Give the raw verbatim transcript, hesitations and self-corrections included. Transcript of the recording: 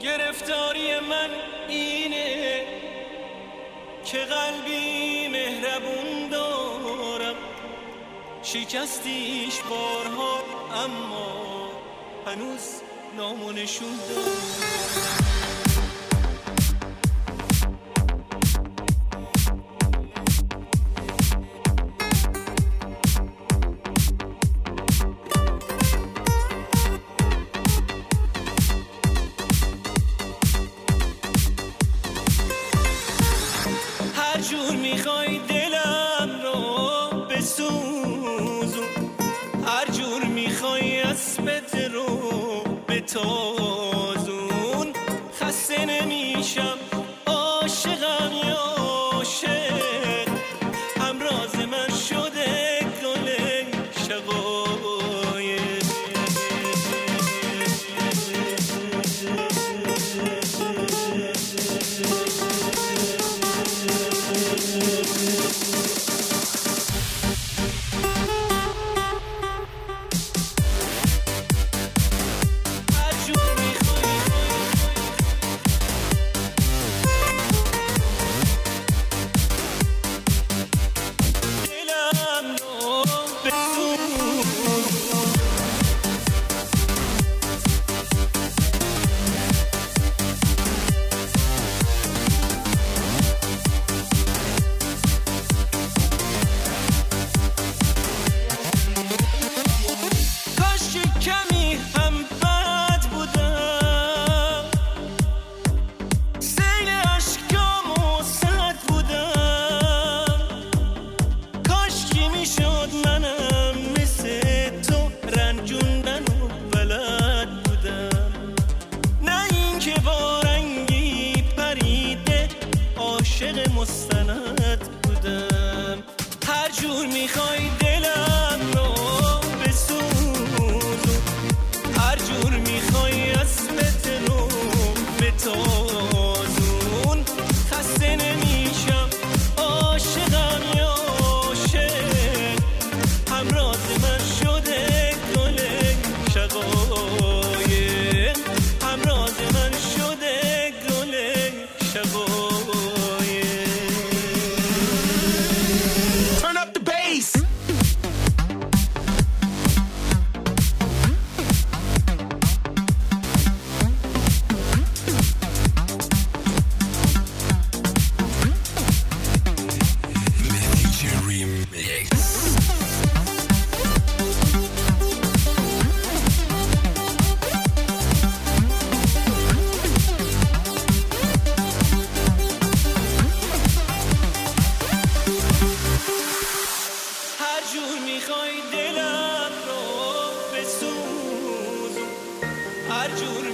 گرفتاری من اینه که قلبی مهربون دارم، شکستیش بارها اما هنوز نام و نشون دارم. هر جور میخوای دلم رو بسوزون، هر جور میخوای اسمت رو بتازون، خسته نمیشم عاشقم یا عاشق، همراز من شده گل شقایق. عاشق مستند بودم، هر جور میخوای دلم رو بسوزون، هر جور میخوای اسمت رو بتازون، خسته نمیشم عاشقم یا عاشق، همراز من شده گل شقایق، همراز من شده گل شقایق. هر جور میخوای دلم رو بسوزون، هر جور